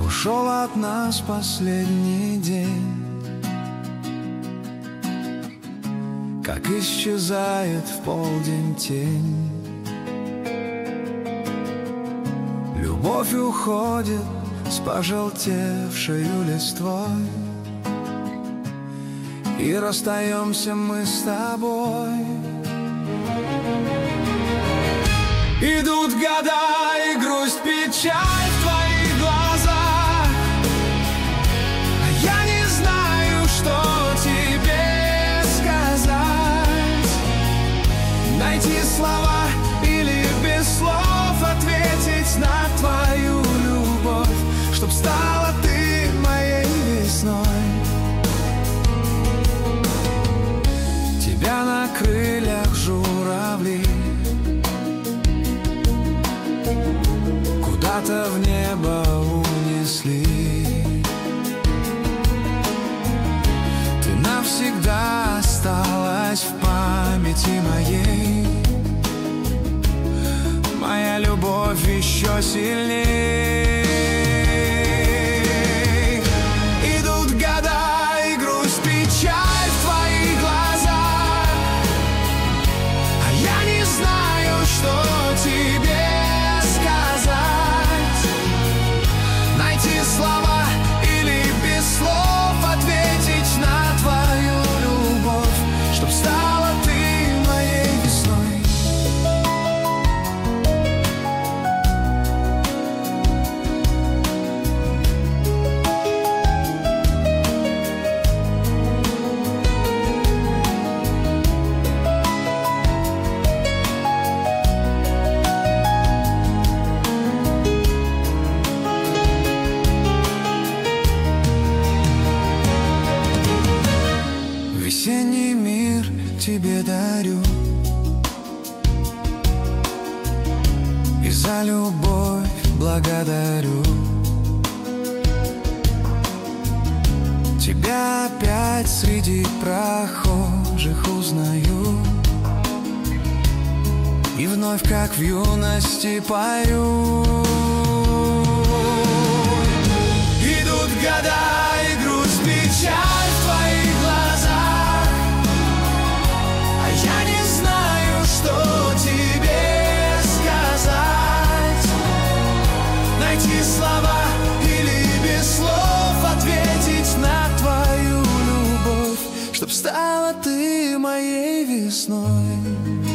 ушел от нас последний день. Как исчезает в полдень тень. Любовь уходит с пожелтевшею листвой, и расстаемся мы с тобой. Идут года, и грусть, печаль в твоих глазах, а я не знаю, что тебе сказать. Найти слова или без слов ответить на твою любовь, чтоб стала ты моей весной. Тебя на крыльях журавли куда-то в небо унесли. Ты навсегда осталась в памяти моей. Моя любовь еще сильней. Идут года, и грусть, печаль в твоих глазах, а я не знаю, что тебе сказать. Найти слова или без слов ответить на твою любовь, чтоб стала ты моей весной. Весенний мир тебе дарю, и за любовь благодарю. Тебя опять среди прохожих узнаю, и вновь, как в юности, пою. Идут года, и грусть, печаль в твоих глазах, а я не знаю, что тебе сказать. Найти слова или без слов ответить на твою любовь, чтоб стала ты моей весной.